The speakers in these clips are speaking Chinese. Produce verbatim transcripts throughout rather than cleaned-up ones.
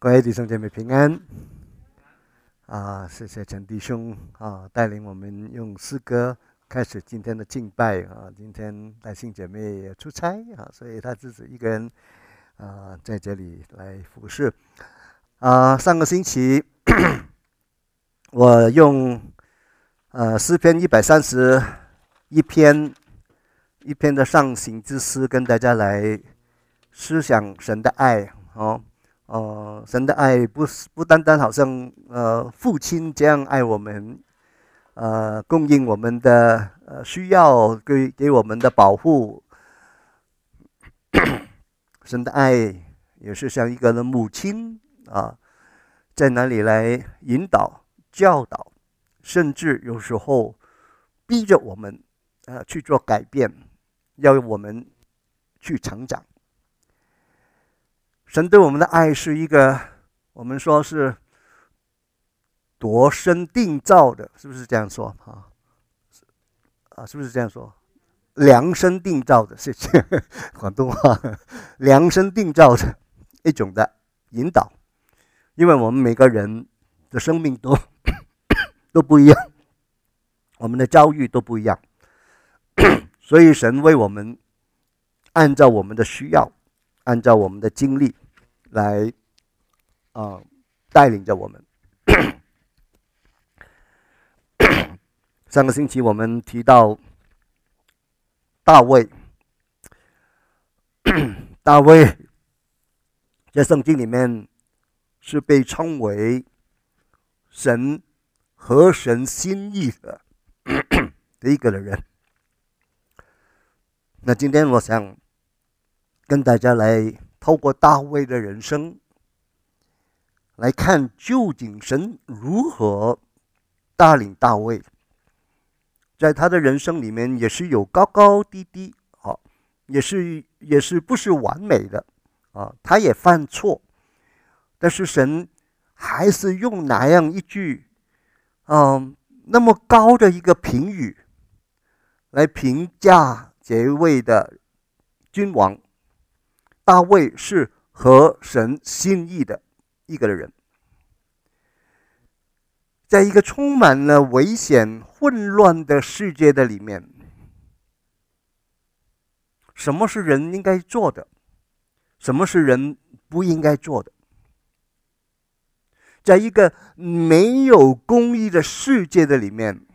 各位弟兄姐妹平安啊！谢谢陈弟兄啊，带领我们用诗歌开始今天的敬拜啊。今天带信姐妹也出差啊，所以他自己一个人啊在这里来服侍啊。上个星期我用呃诗篇一百三十一篇一篇的上行之诗跟大家来思想神的爱哦。呃，神的爱不是不单单好像呃父亲这样爱我们，呃供应我们的呃需要，给给我们的保护。神的爱也是像一个的母亲啊，在哪里来引导、教导，甚至有时候逼着我们呃去做改变，要我们去成长。神对我们的爱是一个，我们说是度身定造的，是不是这样说啊？啊，是不是这样说？量身定造的，谢谢广东话，量身定造的一种的引导，因为我们每个人的生命都都不一样，我们的遭遇都不一样，所以神为我们按照我们的需要，按照我们的经历来啊、呃、带领着我们。上个星期我们提到大卫，大卫在圣经里面是被称为神合神心意的的一个人。那今天我想跟大家来透过大卫的人生来看，究竟神如何带领大卫。在他的人生里面也是有高高低低啊，也是也是不是完美的啊，他也犯错，但是神还是用那样一句嗯那么高的一个评语来评价这位的君王。大卫是合神心意的一个人。在一个充满了危险混乱的世界的里面，什么是人应该做的，什么是人不应该做的？在一个没有公义的世界的里面，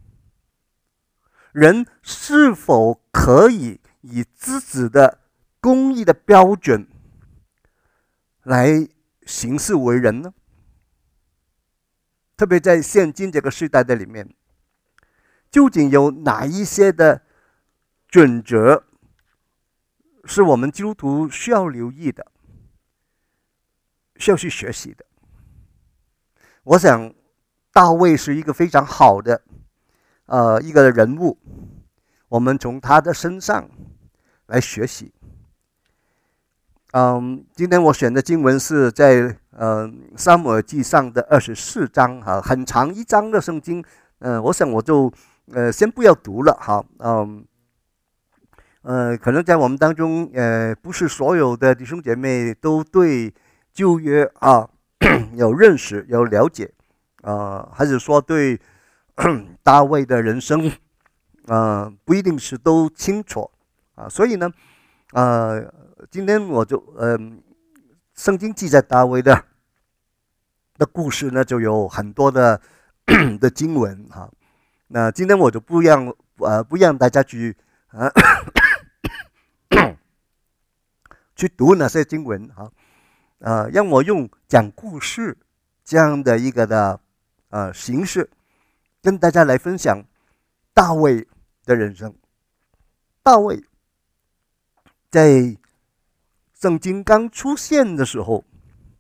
人是否可以以自己的公义的标准来行事为人呢？特别在现今这个时代的里面，究竟有哪一些的准则是我们基督徒需要留意的，需要去学习的？我想大卫是一个非常好的呃一个人物，我们从他的身上来学习。嗯，今天我选的经文是在呃撒母耳记上的二十四章哈，很长一章的圣经。呃，我想我就呃先不要读了哈。嗯，呃，可能在我们当中，呃，不是所有的弟兄姐妹都对旧约啊有认识、有了解，啊、呃，还是说对大卫的人生，呃，不一定是都清楚啊。所以呢，呃。今天我就呃，圣经记载大卫的的故事呢，就有很多的的经文哈。那今天我就不让呃不让大家去啊去读那些经文哈，呃，让我用讲故事这样的一个的呃形式，跟大家来分享大卫的人生。大卫在圣经刚出现的时候，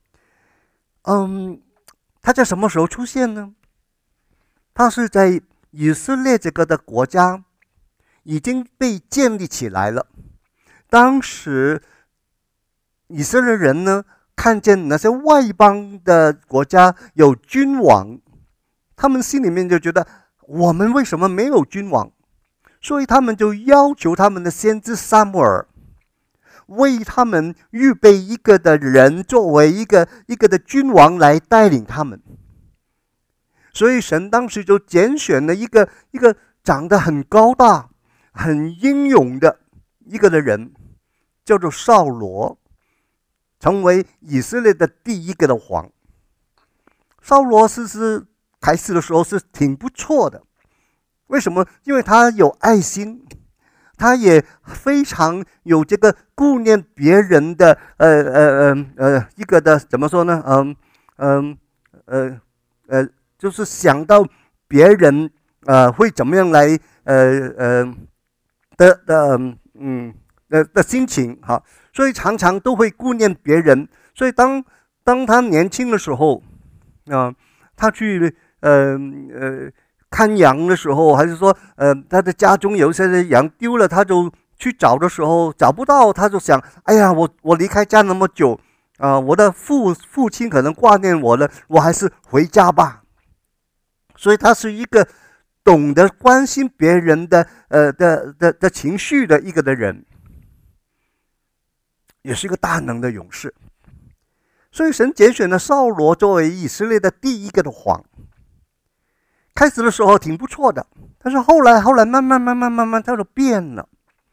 嗯，他在什么时候出现呢？他是在以色列这个的国家已经被建立起来了。当时以色列人呢，看见那些外邦的国家有君王，他们心里面就觉得我们为什么没有君王？所以他们就要求他们的先知撒母耳， 为他们预备一个的人，作为一个一个的君王来带领他们。所以神当时就拣选了一个一个长得很高大、很英勇的一个的人，叫做扫罗，成为以色列的第一个的王。扫罗其实开始的时候是挺不错的，为什么？因为他有爱心，他也非常有这个顾念别人的，呃呃呃呃一个的怎么说呢？嗯嗯呃呃，就是想到别人呃会怎么样来呃呃的的嗯的的心情哈，所以常常都会顾念别人。所以当当他年轻的时候啊、呃，他去呃呃。看羊的时候，还是说，呃，他的家中有一些羊丢了，他就去找的时候找不到，他就想，哎呀，我我离开家那么久，啊、呃，我的父父亲可能挂念我了，我还是回家吧。所以他是一个懂得关心别人的，呃的的的情绪的一个的人，也是一个大能的勇士。所以神拣选了扫罗作为以色列的第一个的王。开始的时候挺不错的，但是后来后来慢慢慢慢慢慢他就变了，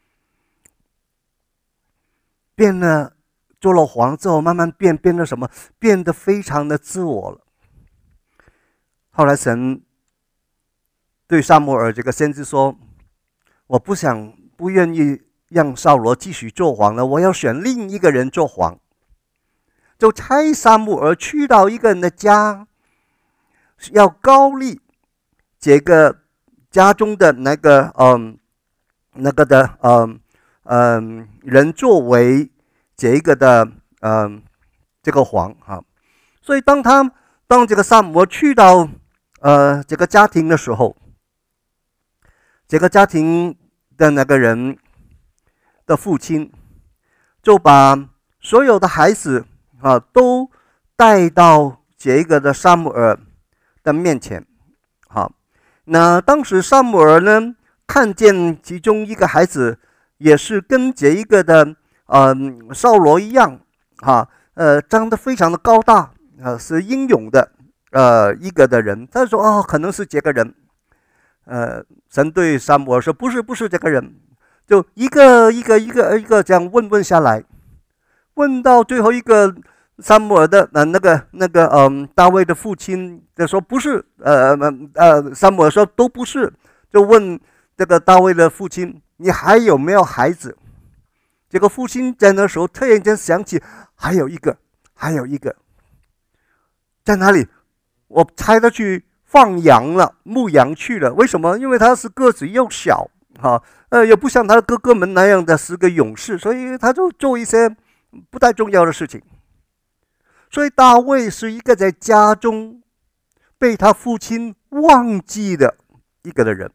变了，做了王之后慢慢变，变得什么？变得非常的自我了。后来神对撒母耳这个先知说：“我不想不愿意让扫罗继续做王了，我要选另一个人做王。”就差撒母耳去到一个人的家，要膏立这个家中的那个嗯那个的嗯嗯人作为这个的嗯这个王哈，所以当他当这个撒母耳去到呃这个家庭的时候，这个家庭的那个人的父亲就把所有的孩子啊都带到这个的撒母耳的面前，好。那当时撒母耳呢，看见其中一个孩子也是跟这一个的呃扫罗一样，哈，呃，长得非常的高大，呃，是英勇的，呃，一个的人。他说：“哦，可能是这个人。”呃，神对撒母耳说：“不是，不是这个人。”就一个一个一个一个这样问问下来，问到最后一个。撒母耳的呃那个那个嗯、呃、大卫的父亲就说不是，呃呃撒母耳说都不是，就问这个大卫的父亲，你还有没有孩子？这个父亲在那时候突然间想起还有一个，还有一个在哪里？我猜他去放羊了，牧羊去了。为什么？因为他是个子又小，哈，呃也不像他的哥哥们那样的是个勇士，所以他就做一些不太重要的事情。所以大卫是一个在家中被他父亲忘记的一个的人，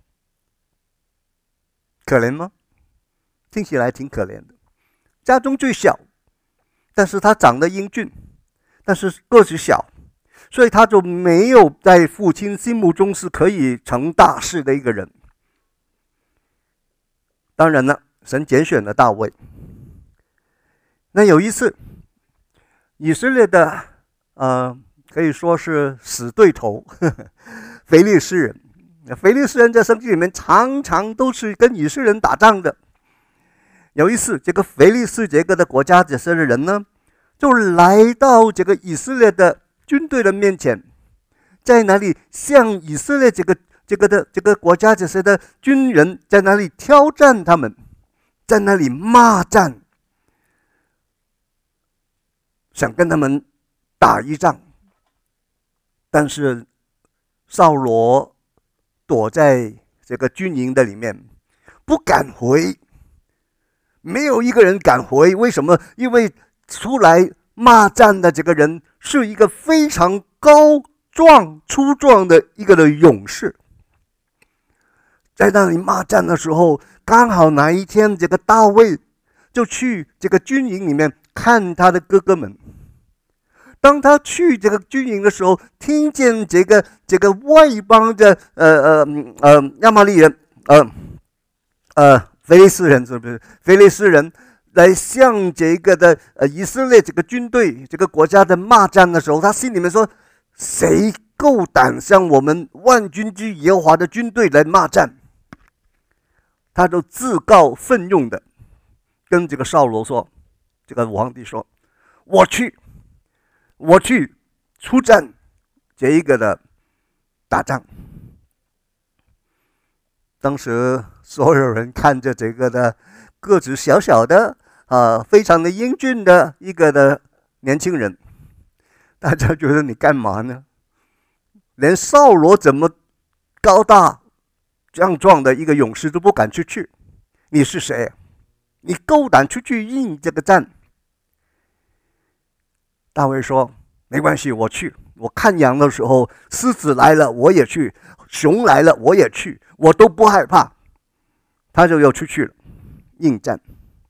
可怜吗？听起来挺可怜的。家中最小，但是他长得英俊，但是个子小，所以他就没有在父亲心目中是可以成大事的一个人。当然了，神拣选了大卫。那有一次，以色列的呃可以说是死对头呵呵非利士人，非利士人在圣经里面常常都是跟以色列人打仗的。有一次，这个非利士这个的国家这些的人呢，就来到这个以色列的军队的面前，在那里向以色列这个这个的这个国家这些的军人在那里挑战他们，在那里骂战。想跟他们打一仗，但是扫罗躲在这个军营的里面，不敢回，没有一个人敢回。为什么？因为出来骂战的这个人是一个非常高壮粗壮的一个的勇士，在那里骂战的时候，刚好哪一天这个大卫就去这个军营里面看他的哥哥们。当他去这个军营的时候，听见这个这个外邦的呃呃呃亚玛力人呃呃非利士人是不是？非利士人来向这个的呃以色列这个军队这个国家的骂战的时候，他心里面说：谁够胆向我们万军之耶和华的军队来骂战？他就自告奋勇的跟这个扫罗说，这个皇帝说：我去，我去出战这一个的打仗。当时所有人看着这个的个子小小的啊，非常的英俊的一个的年轻人，大家觉得你干嘛呢？连扫罗怎么高大壮壮的一个勇士都不敢出去，你是谁？你够胆出去应这个战？大卫说：没关系，我去。我看羊的时候，狮子来了我也去，熊来了我也去，我都不害怕。他就要出去了，应战。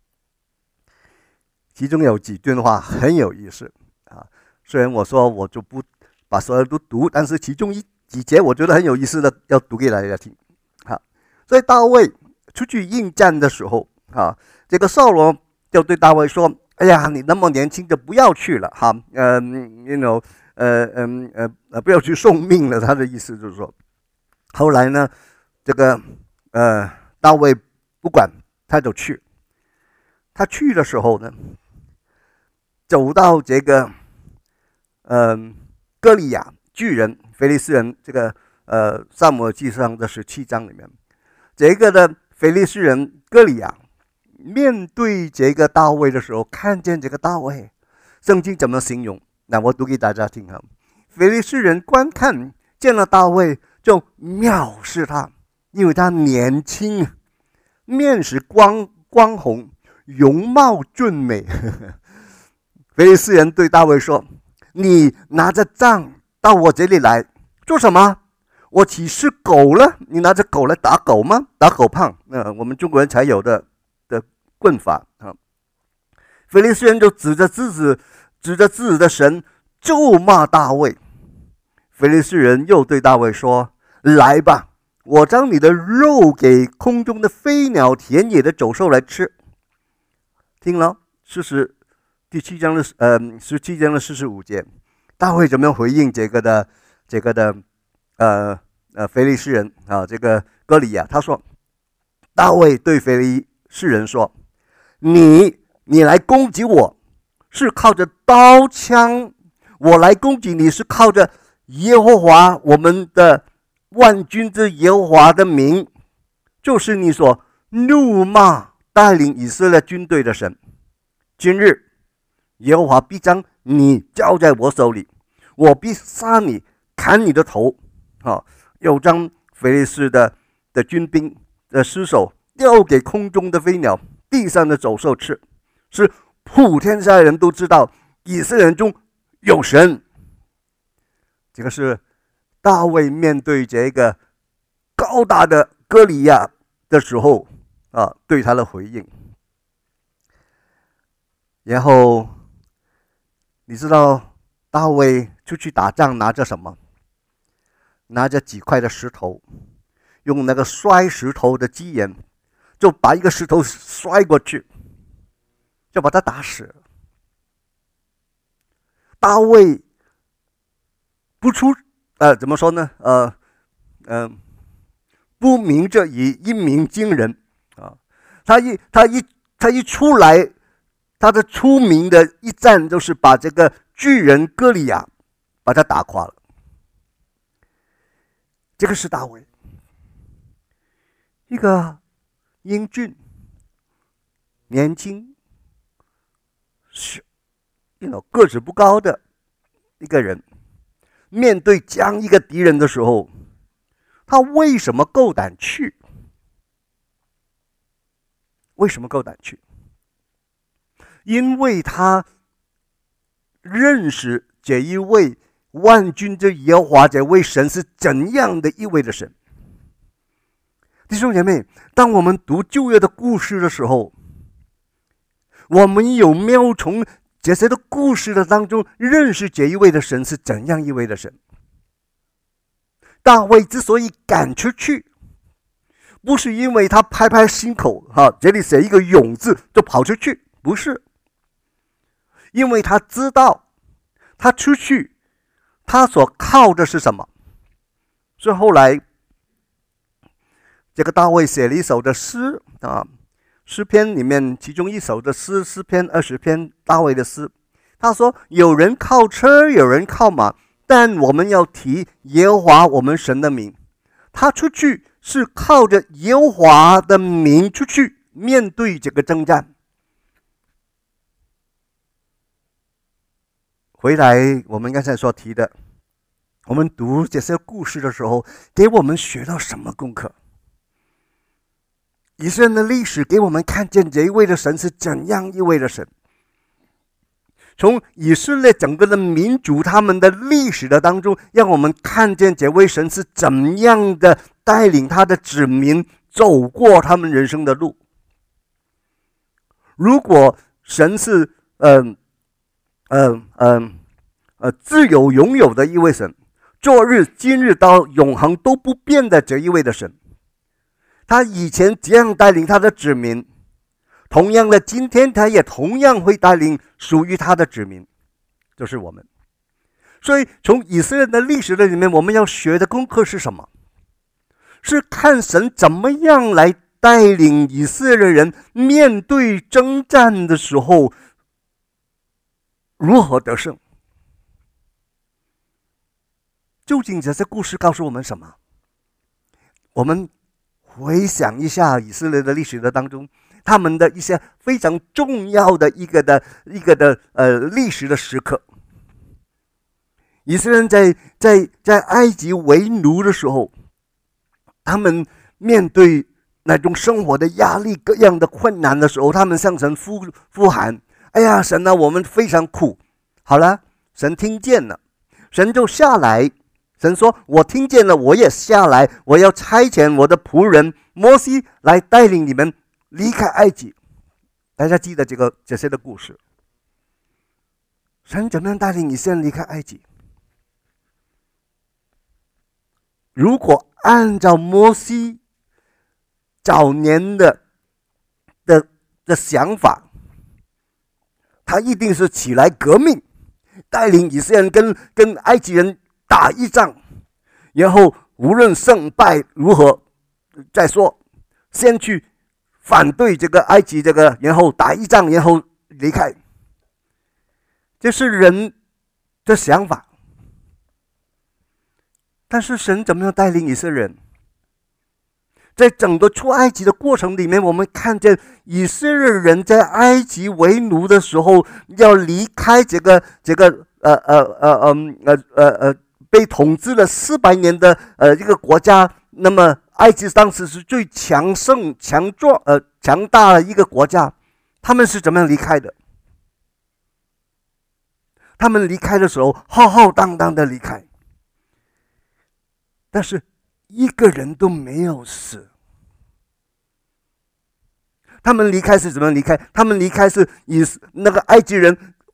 其中有几段话很有意思啊，虽然我说我就不把所有都读，但是其中一几节我觉得很有意思的，要读给大家听。好，所以大卫出去应战的时候啊，这个扫罗就对大卫说：哎呀，你那么年轻就不要去了哈，呃 you know 呃嗯呃呃不要去送命了。他的意思就是说，后来呢，这个呃大卫不管，他就去。他去的时候呢，走到这个呃歌利亚巨人非利士人，这个呃撒母耳记上的十七章里面，这个的非利士人歌利亚面对这个大卫的时候，看见这个大卫，圣经怎么形容？那我读给大家听哈。非利士人观看见了大卫，就藐视他，因为他年轻，面是光光红，容貌俊美。非利士人对大卫说：你拿着杖到我这里来做什么？我岂是狗了？你拿着狗来打狗吗？打狗棒，呃，我们中国人才有的的棍法啊。非利士人就指着自己，指着自己的神咒骂大卫。非利士人又对大卫说：来吧，我将你的肉给空中的飞鸟、田野的走兽来吃。听了，四十第七章的呃十七章的四十五节，大卫怎么样回应这个的这个的呃呃非利士人啊？这个歌利亚他说，大卫对非利士人说：你你来攻击我，是靠着刀枪；我来攻击你，是靠着耶和华我们的万军之耶和华的名，就是你所怒骂带领以色列军队的神。今日耶和华必将你交在我手里，我必杀你，砍你的头。啊，又将非利士的的军兵的尸首丢给空中的飞鸟、地上的走兽吃，是普天下人都知道以色列人中有神。这个是大卫面对这个高大的歌利亚的时候啊，对他的回应。然后你知道大卫出去打仗拿着什么？拿着几块的石头，用那个摔石头的机眼，就把一个石头摔过去，就把他打死了。大卫不出呃怎么说呢？呃嗯、呃，不鸣则已，一鸣惊人啊！他一他一他一出来，他的出名的一战就是把这个巨人歌利亚把他打垮了。这个是大卫，一个英俊、年轻、是，个子不高的一个人，面对这样一个敌人的时候，他为什么够胆去？为什么够胆去？因为他认识这一位万军之耶和华，这位神是怎样的一位的神。弟兄姐妹，当我们读旧约的故事的时候，我们有没有从这些的故事的当中认识这一位的神是怎样一位的神？大卫之所以敢出去，不是因为他拍拍心口哈，这里写一个勇字就跑出去， 不是，因为他知道，他出去，他所靠的是什么？所以后来，这个大卫写了一首的诗啊，诗篇里面其中一首的诗，诗篇二十篇，大卫的诗。他说：“有人靠车，有人靠马，但我们要提耶和华我们神的名。”他出去是靠着耶和华的名出去面对这个征战。回来，我们刚才所提的，我们读这些故事的时候，给我们学到什么功课？以色列的历史给我们看见这一位的神是怎样一位的神。从以色列整个的民族他们的历史的当中，让我们看见这位神是怎样的带领他的子民走过他们人生的路。如果神是嗯嗯嗯呃自由拥有的一位神，昨日今日到永恒都不变的这一位的神，他以前这样带领他的子民，同样的，今天他也同样会带领属于他的子民，就是我们。所以从以色列的历史的里面，我们要学的功课是什么？是看神怎么样来带领以色列人面对征战的时候如何得胜。究竟这些故事告诉我们什么？我们回想一下以色列的历史的当中，他们的一些非常重要的一个的一个的呃历史的时刻。以色列人在在在埃及为奴的时候，他们面对那种生活的压力、各样的困难的时候，他们向神呼呼喊：“哎呀，神啊，我们非常苦。”好了，神听见了，神就下来。神说：“我听见了，我也下来，我要差遣我的仆人摩西来带领你们离开埃及。”大家记得这个这些的故事。神怎么样带领以色列离开埃及？如果按照摩西早年的的的想法，他一定是起来革命，带领以色列人跟跟埃及人打一仗，然后无论胜败如何再说，先去反对这个埃及这个，然后打一仗，然后离开。这是人的想法。但是神怎么样带领以色列人？在整个出埃及的过程里面，我们看见以色列人在埃及为奴的时候，要离开这个这个呃呃呃呃呃呃呃被统治了四百年的呃一个国家。那么埃及当时是最强盛、强壮、呃强大的一个国家，他们是怎么样离开的？他们离开的时候，浩浩荡荡的离开，但是一个人都没有死。他们离开是怎么离开？他们离开是以那个埃及人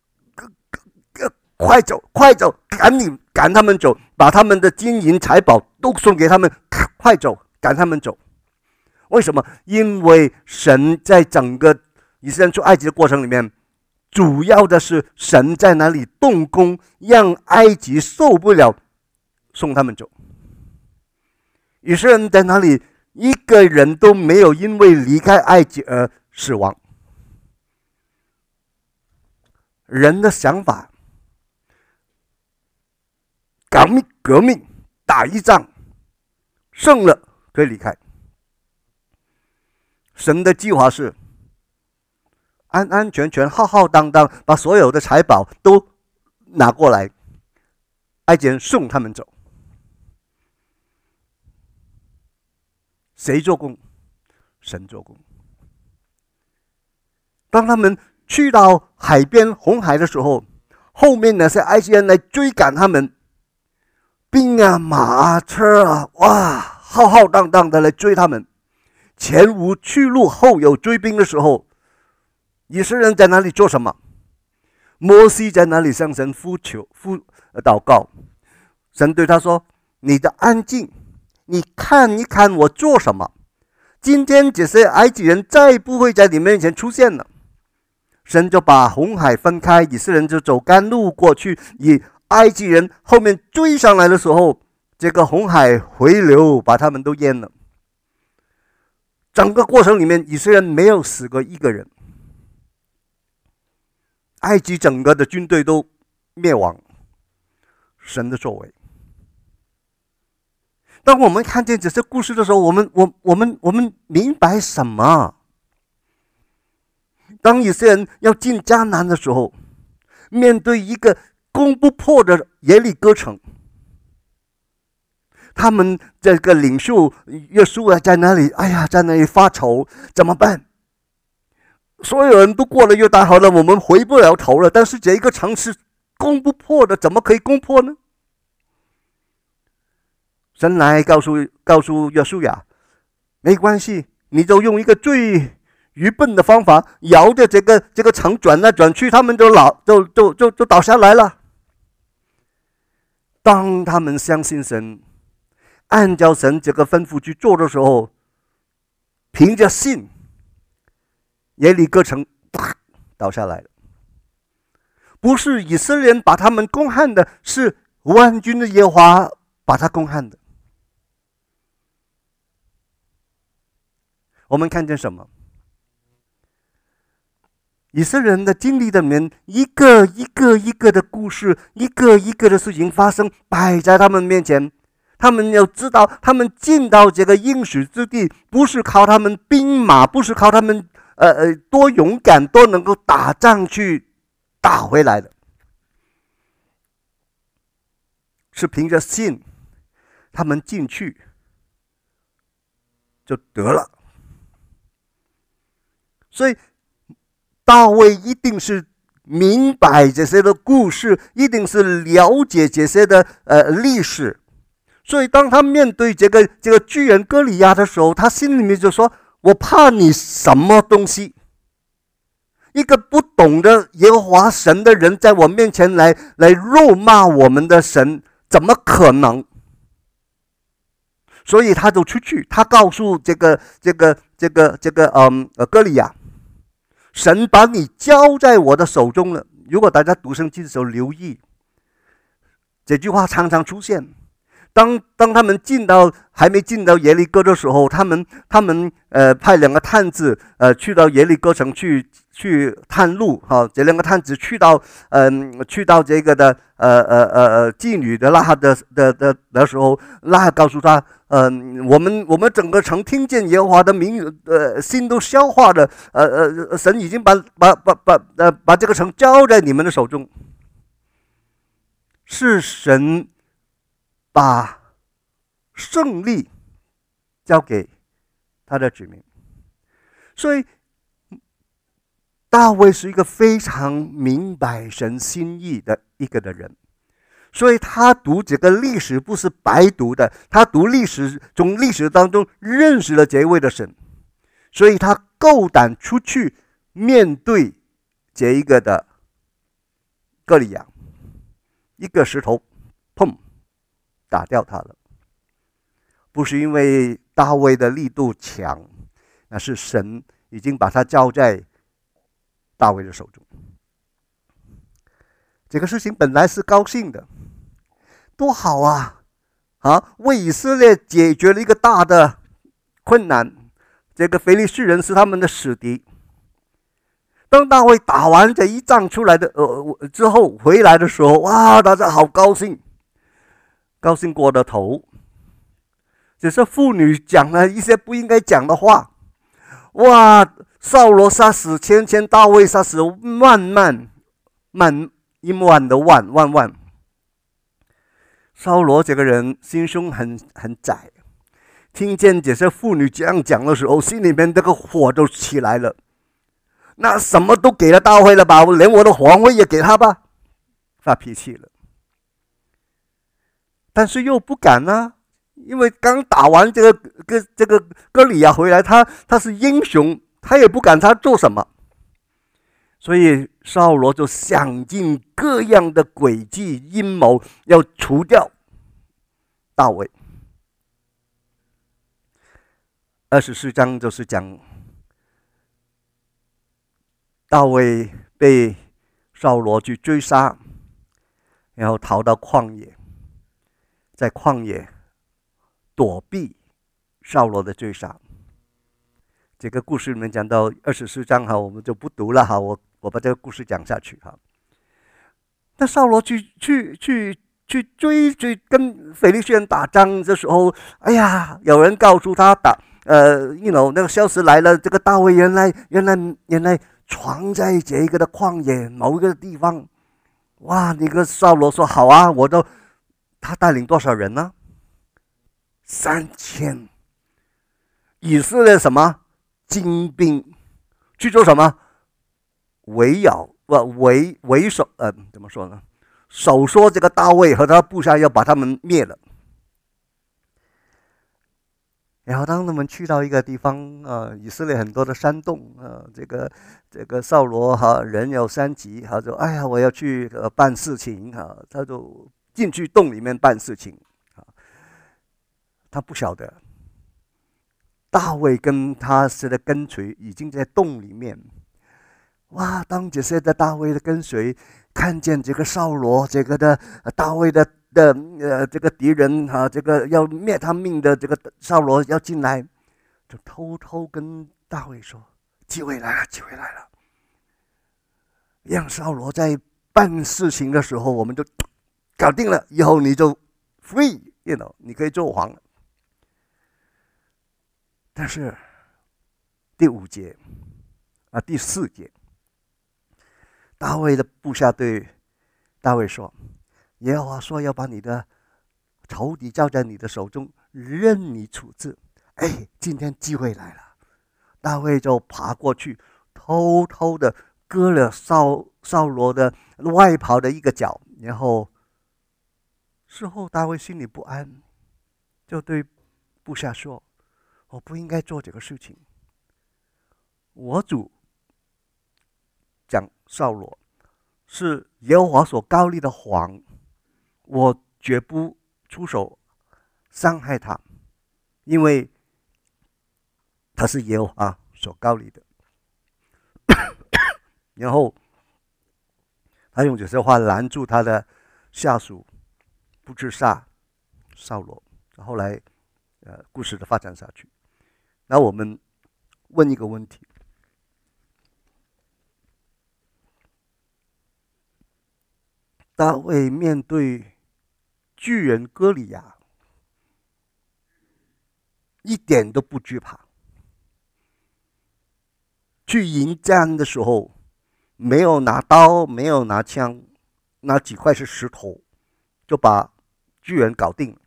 快走快走，赶紧赶他们走，把他们的金银财宝都送给他们，快走，赶他们走。为什么？因为神在整个以色列出埃及的过程里面，主要的是神在哪里动工，让埃及受不了，送他们走。以色列人在哪里一个人都没有因为离开埃及而死亡。人的想法，革命革命打一仗，胜了可以离开。神的计划是安安全全、浩浩荡荡，把所有的财宝都拿过来，埃及人送他们走。谁做工？神做工。当他们去到海边红海的时候，后面那些埃及人来追赶他们，兵啊、马啊、车啊，哇，浩浩荡荡的来追他们。前无去路，后有追兵的时候，以色列人在哪里做什么？摩西在哪里向神呼求、呼祷告？神对他说：“你的安静。你看一看我做什么？今天这些埃及人再不会在你面前出现了。” 神就把红海分开，以色列人就走甘路过去，以埃及人后面追上来的时候，这个红海回流，把他们都淹了。整个过程里面，以色列人没有死过一个人，埃及整个的军队都灭亡。神的作为。当我们看见这些故事的时候，我们我我们我们明白什么？当以色列人要进迦南的时候，面对一个攻不破的耶利哥城，他们这个领袖约书亚在那里，哎呀，在那里发愁，怎么办？所有人都过了约旦河了，我们回不了头了。但是这一个城是攻不破的，怎么可以攻破呢？神来告诉告诉约书亚，没关系，你就用一个最愚笨的方法，摇着这个这个城转来转去，他们就老就就就就倒下来了。当他们相信神，按照神这个吩咐去做的时候，凭着信，耶利哥城倒下来了。不是以色列人把他们攻陷的，是万军的耶和华把他攻陷的。我们看见什么？以色列人的经历里面，一个一个一个的故事，一个一个的事情发生，摆在他们面前。他们要知道，他们进到这个应许之地，不是靠他们兵马，不是靠他们呃呃多勇敢，多能够打仗去打回来的，是凭着信，他们进去就得了。所以大卫一定是明白这些的故事，一定是了解这些的呃历史。所以当他面对这个这个巨人歌利亚的时候，他心里面就说：我怕你什么东西？一个不懂得耶和华神的人在我面前来来辱骂我们的神，怎么可能？所以他就出去，他告诉这个这个这个这个嗯呃歌利亚，神把你交在我的手中了。如果大家读圣经的时候留意，这句话常常出现。当当他们进到还没进到耶利哥的时候，他们他们呃派两个探子呃去到耶利哥城去去探路哈、哦，这两个探子去到嗯、呃、去到这个的呃呃呃呃妓女的拉哈的的的的时候，拉哈告诉他，嗯、呃，我们我们整个城听见耶和华的名，呃心都消化了，呃呃神已经把把把把呃把这个城交在你们的手中，是神把胜利交给他的子民。所以大卫是一个非常明白神心意的一个的人，所以他读这个历史不是白读的，他读历史，从历史当中认识了这位的神，所以他够胆出去面对这一个的歌利亚，一个石头砰打掉他了。不是因为大卫的力度强，那是神已经把他交在大卫的手中。这个事情本来是高兴的，多好啊！啊，为以色列解决了一个大的困难。这个非利士人是他们的死敌。当大卫打完这一仗出来的呃之后回来的时候，哇，大家好高兴，高兴过了头。只是妇女讲了一些不应该讲的话，哇！扫罗杀死千千，大卫杀死万万万一万的万万万。扫罗这个人心胸很很窄，听见这些妇女这样讲的时候，心里面这个火都起来了。那什么都给了大卫了吧？我连我的皇位也给他吧，发脾气了。但是又不敢啊。因为刚打完这个个这个歌利亚回来，他他是英雄，他也不敢他做什么，所以扫罗就想尽各样的诡计阴谋，要除掉大卫。二十四章就是讲大卫被扫罗去追杀，然后逃到旷野，在旷野躲避扫罗的追杀。这个故事里面讲到二十四章哈，我们就不读了哈，我我把这个故事讲下去哈。那扫罗去去去去追追跟非利士人打仗的时候，哎呀，有人告诉他打呃，you know 那个消息来了，这个大卫原来原来原来藏在这个的旷野某一个地方。哇，那个扫罗说好啊，我都他带领多少人呢？三千。以色列什么精兵去做什么？围绕不围围守呃怎么说呢？手说这个大卫和他部下要把他们灭了。然后当他们去到一个地方，呃，以色列很多的山洞，呃，这个这个扫罗哈人有三急，他说：“哎呀，我要去呃办事情哈。”他就进去洞里面办事情啊。他不晓得大卫跟他是的跟随已经在洞里面。哇！当这些的大卫的跟随看见这个扫罗，这个的大卫的。的呃，这个敌人哈、啊，这个要灭他命的这个扫罗要进来，就偷偷跟大卫说：“机会来了，机会来了！让扫罗在办事情的时候，我们就搞定了，以后你就 free，you know， 你可以做王了。”但是第五节啊，第四节，大卫的部下对大卫说。耶和华说要把你的仇敌交在你的手中，任你处置。哎，今天机会来了，大卫就爬过去，偷偷的割了扫扫罗的外袍的一个角，然后事后大卫心里不安，就对部下说：“我不应该做这个事情。我主讲扫罗是耶和华所膏立的王。”我绝不出手伤害他，因为他是耶和华所膏立的。然后他用这些话拦住他的下属，不去杀扫罗。后来，呃，故事的发展下去。那我们问一个问题：大卫面对巨人歌利亚一点都不惧怕，去迎战的时候没有拿刀，没有拿枪，拿几块是石头就把巨人搞定了。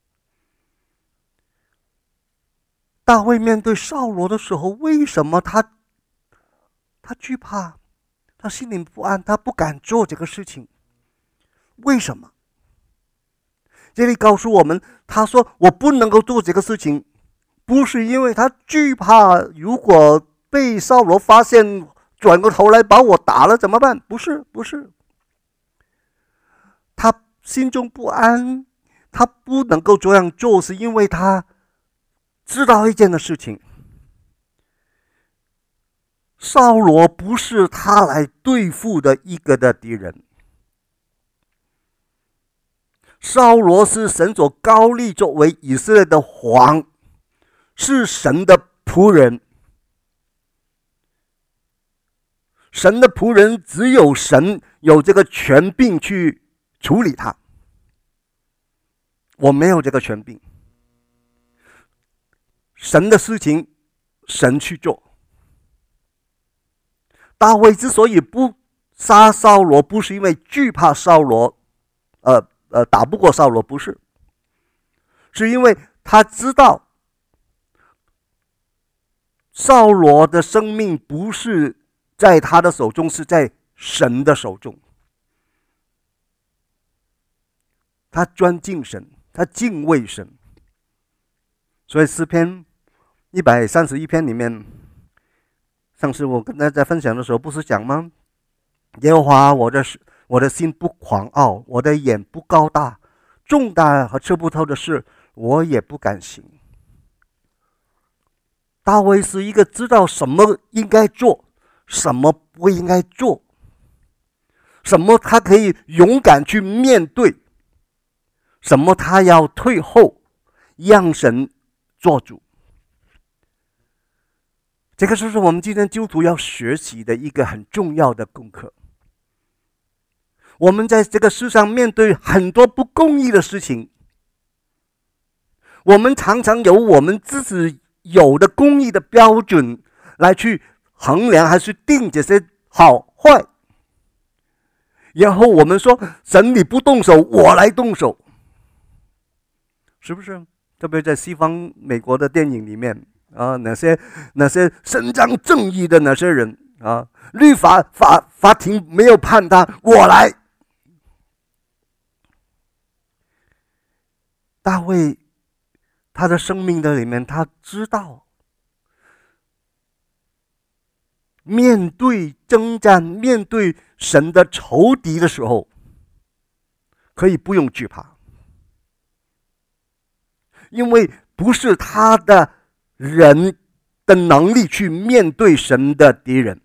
大卫面对扫罗的时候，为什么他他惧怕，他心里不安，他不敢做这个事情？为什么？这里告诉我们，他说我不能够做这个事情，不是因为他惧怕，如果被扫罗发现，转过头来把我打了怎么办？不是，不是，他心中不安，他不能够这样做，是因为他知道一件的事情：扫罗不是他来对付的一个的敌人。扫罗是神所膏立作为以色列的王，是神的仆人。神的仆人只有神有这个权柄去处理他，我没有这个权柄。神的事情神去做。大卫之所以不杀扫罗，不是因为惧怕扫罗，呃呃，打不过扫罗，不是，是因为他知道扫罗的生命不是在他的手中，是在神的手中。他尊敬神，他敬畏神。所以诗篇一百三十一篇里面，上次我跟大家分享的时候不是讲吗？耶和华，我的我的心不狂傲，我的眼不高大，重大和测不透的事我也不敢行。大卫是一个知道什么应该做， 什么不应该做，什么他可以勇敢去面对，什么他要退后，让神做主。这个就是我们今天基督徒要学习的一个很重要的功课。我们在这个世上面对很多不公义的事情，我们常常有我们自己有的公义的标准来去衡量还是定这些好坏，然后我们说神你不动手，我来动手，是不是？特别在西方美国的电影里面啊，那些那些伸张正义的那些人啊，律法法法庭没有判他，我来。大卫他的生命的里面，他知道面对征战，面对神的仇敌的时候，可以不用惧怕，因为不是他的人的能力去面对神的敌人，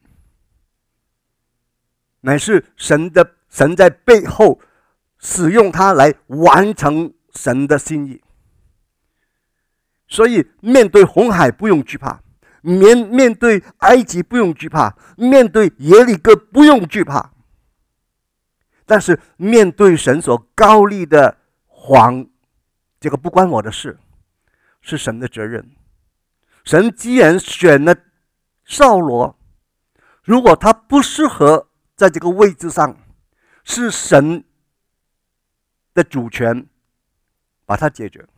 乃是神的神在背后使用他来完成神的心意。所以面对红海不用惧怕，面面对埃及不用惧怕，面对耶利哥不用惧怕，但是面对神所高立的皇，这个不关我的事，是神的责任。神既然选了扫罗，如果他不适合在这个位置上，是神的主权把他解决。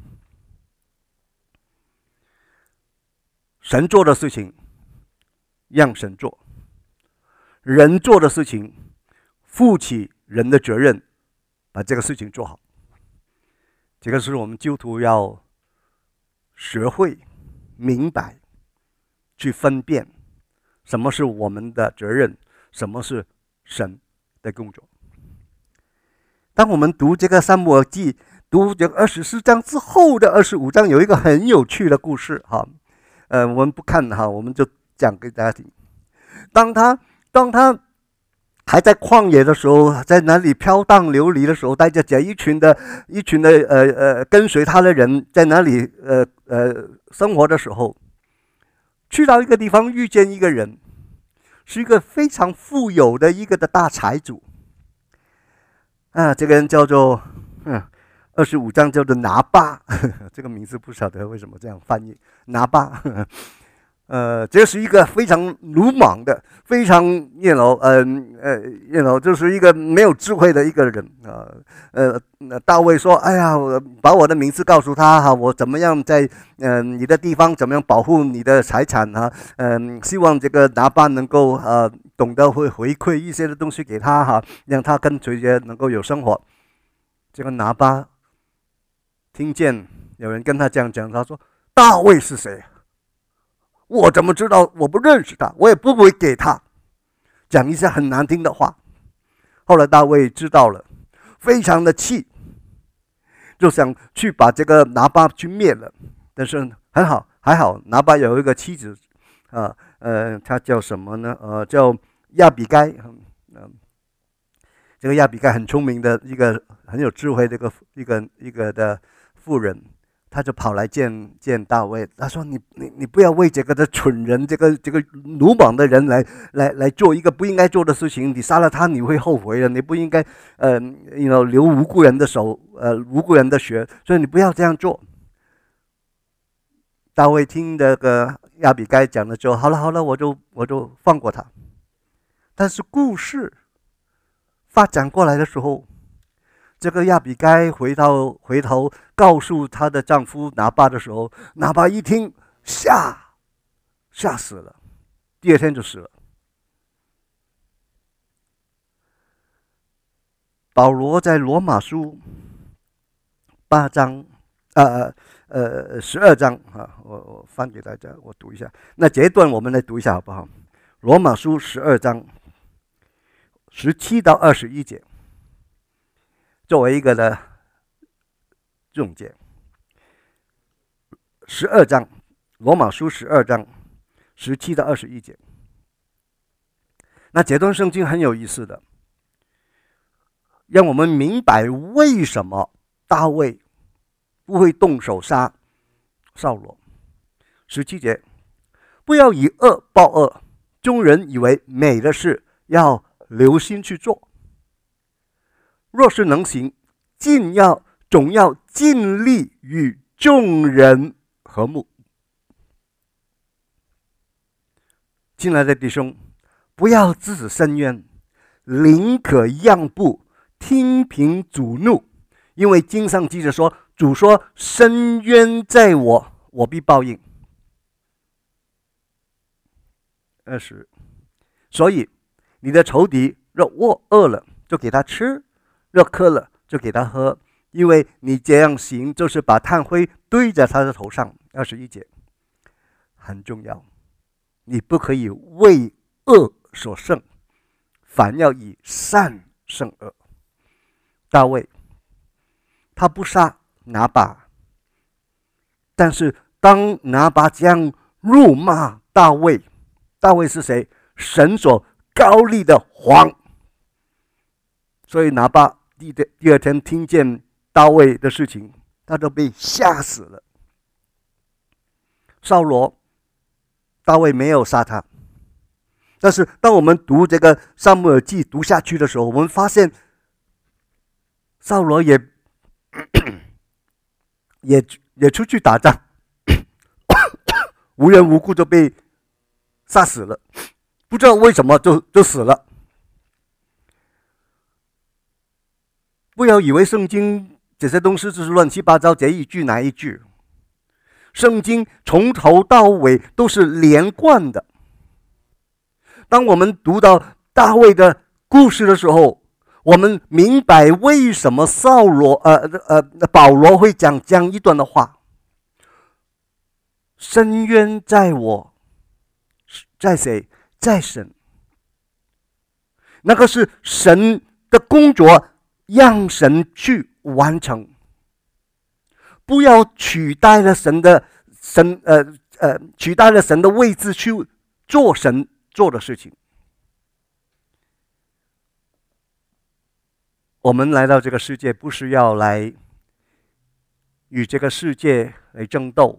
神做的事情让神做，人做的事情负起人的责任，把这个事情做好。这个是我们基督徒要学会明白去分辨什么是我们的责任，什么是神的工作。当我们读这个撒母耳记，读这个二十四章之后的二十五章，有一个很有趣的故事哈。呃，我们不看哈，我们就讲给大家听。当他当他还在旷野的时候，在那里飘荡流离的时候，带着这一群的一群的呃呃跟随他的人，在那里呃呃生活的时候，去到一个地方，遇见一个人，是一个非常富有的一个的大财主。啊，这个人叫做嗯。二十五章叫做拿巴，这个名字不晓得为什么这样翻译。拿巴，呃，这是一个非常鲁莽的，非常 you know 呃呃 you know 就是一个没有智慧的一个人啊。呃呃，大卫说：“哎呀，我把我的名字告诉他哈，我怎么样在嗯、呃、你的地方怎么样保护你的财产哈，嗯、呃，希望这个拿巴能够呃懂得会回馈一些的东西给他哈，让他跟随着能够有生活。”这个拿巴听见有人跟他这样讲，他说：“大卫是谁？我怎么知道？我不认识他，我也不会给他。”讲一些很难听的话。后来大卫知道了，非常的气，就想去把这个拿巴去灭了。但是很好，还好拿巴有一个妻子，啊呃，他叫什么呢？呃，叫亚比该。嗯，这个亚比该很聪明的一个很有智慧的一个一个一个的妇人，他就跑来见见大卫，他说：“你你你不要为这个的蠢人，这个这个鲁莽的人来来来做一个不应该做的事情。你杀了他，你会后悔的。你不应该呃，you know 流无辜人的手，呃，无辜人的血，所以你不要这样做。”大卫听这个亚比该讲了之后，好了好了，我就我就放过他。但是故事发展过来的时候，这个亚比该回到回头告诉她的丈夫拿巴的时候，拿巴一听吓吓死了，第二天就死了。保罗在罗马书八章呃呃十二章啊，我我翻给大家，我读一下。那这一段我们来读一下好不好？罗马书十二章十七到二十一节。作为一个的总结，十二章，罗马书十二章，十七到二十一节。 那这段圣经很有意思的，让我们明白为什么大卫不会动手杀扫罗。十七节，不要以恶报恶，众人以为美的事，要留心去做。若是能行，尽要总要尽力与众人和睦。亲爱的弟兄，不要自己伸冤，宁可让步，听凭主怒，因为经上记着说，主说：“伸冤在我，我必报应。”二十，所以你的仇敌若饿饿了，就给他吃；若渴了，就给他喝，因为你这样行，就是把炭灰堆在他的头上。二十一节很重要，你不可以为恶所胜，反要以善胜恶。大卫他不杀拿巴，但是当拿巴这样辱骂大卫，大卫是谁？神所高立的王。所以拿巴第第二天听见大卫的事情，他都被吓死了。扫罗，大卫没有杀他，但是当我们读这个撒母耳记读下去的时候，我们发现扫罗也也也出去打仗，无缘无故就被杀死了，不知道为什么就就死了。不要以为圣经这些东西就是乱七八糟，这一句哪一句。圣经从头到尾都是连贯的。当我们读到大卫的故事的时候，我们明白为什么扫罗呃呃保罗会讲这样一段的话：伸冤在我，在谁？在神。那个是神的工作，让神去完成，不要取代了神的神呃呃取代了神的位置去做神做的事情。我们来到这个世界，不是要来与这个世界来争斗，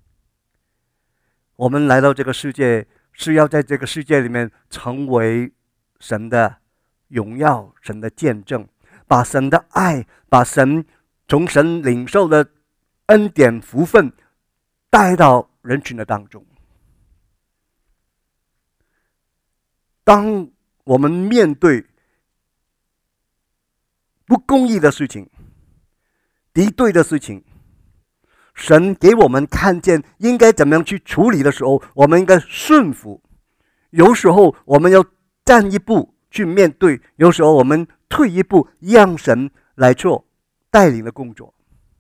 我们来到这个世界是要在这个世界里面成为神的荣耀，神的见证，把神的爱，把神从神领受的恩典福分带到人群的当中。当我们面对不公义的事情，敌对的事情，神给我们看见应该怎么样去处理的时候，我们应该顺服。有时候我们要站一步去面对，有时候我们退一步，让神来做带领的工作。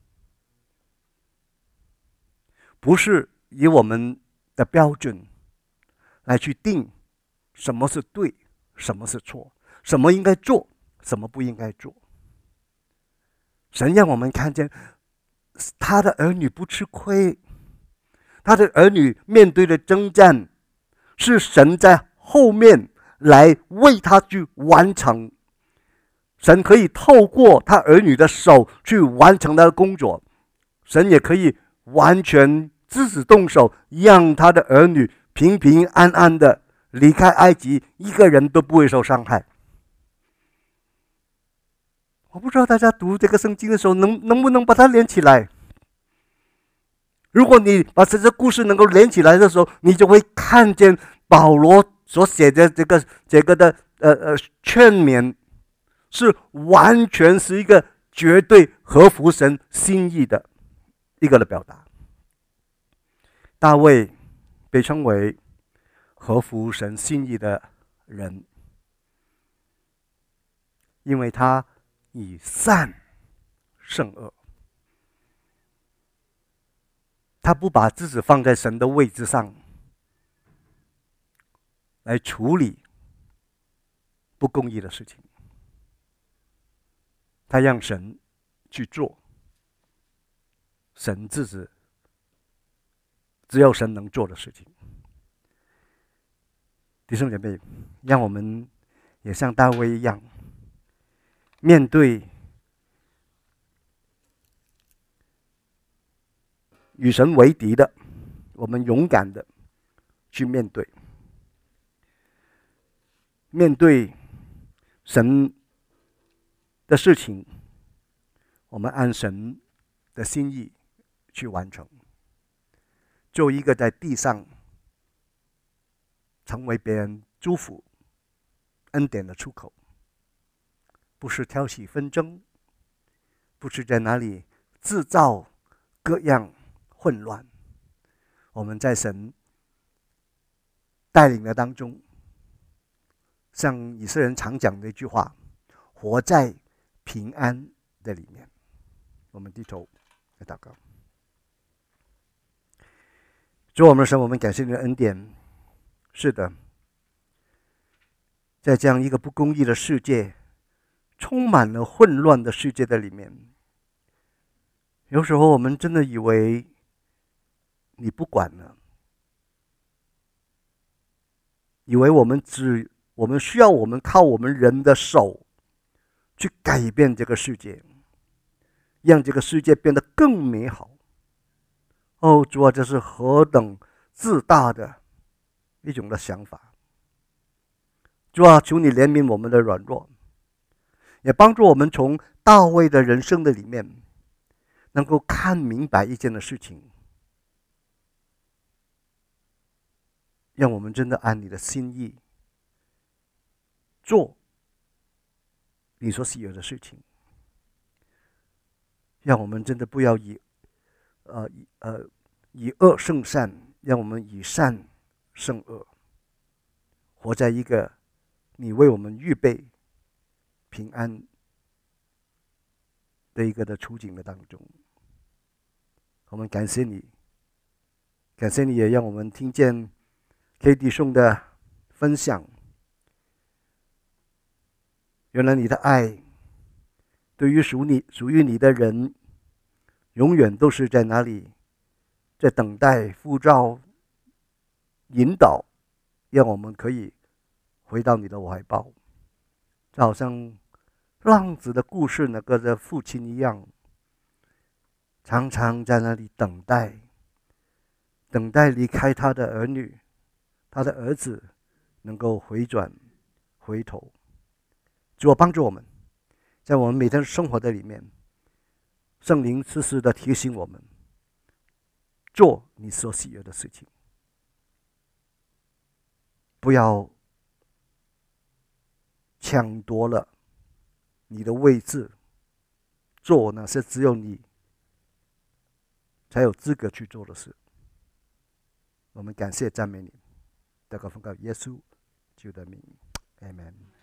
不是以我们的标准来去定什么是对，什么是错，什么应该做，什么不应该做。神让我们看见他的儿女不吃亏，他的儿女面对的征战是神在后面来为他去完成，神可以透过他儿女的手去完成他的工作，神也可以完全自己动手，让他的儿女平平安安的离开埃及，一个人都不会受伤害。我不知道大家读这个圣经的时候能能不能把它连起来。如果你把这个故事能够连起来的时候，你就会看见保罗所写的这个这个的呃呃劝勉，是完全是一个绝对合乎神心意的一个的表达。大卫被称为合乎神心意的人，因为他以善胜恶，他不把自己放在神的位置上来处理不公义的事情，他让神去做神自己只有神能做的事情。 弟兄姐妹，让我们也像大卫一样，面对与神为敌的，我们勇敢的去面对，面对神的事情，我们按神的心意去完成，做一个在地上成为别人祝福恩典的出口，不是挑起纷争，不是在哪里制造各样混乱。我们在神带领的当中，像以色列人常讲的一句话，活在平安的里面。我们低头来祷告。主我们的神，我们感谢你的恩典。是的，在这样一个不公义的世界，充满了混乱的世界的里面，有时候我们真的以为你不管了，以为我们只我们需要我们靠我们人的手去改变这个世界，让这个世界变得更美好。哦，主啊，这是何等自大的一种的想法。主啊，求你怜悯我们的软弱，也帮助我们从大卫的人生的里面能够看明白一件的事情，让我们真的按你的心意做你所喜悦的事情，让我们真的不要以呃呃以恶胜善，让我们以善胜恶，活在一个你为我们预备平安的一个的处境的当中。我们感谢你，感谢你也让我们听见 K 弟兄的分享。原来你的爱对于属你属于你的人，永远都是在哪里，在等待呼召引导，让我们可以回到你的怀抱。就好像浪子的故事那个的父亲一样，常常在那里等待，等待离开他的儿女，他的儿子能够回转回头。主啊，帮助我们，在我们每天生活的里面，圣灵时时的提醒我们，做你所喜悦的事情，不要抢夺了你的位置，做那些只有你才有资格去做的事。我们感谢赞美你，祷告奉告耶稣基督的名，阿们。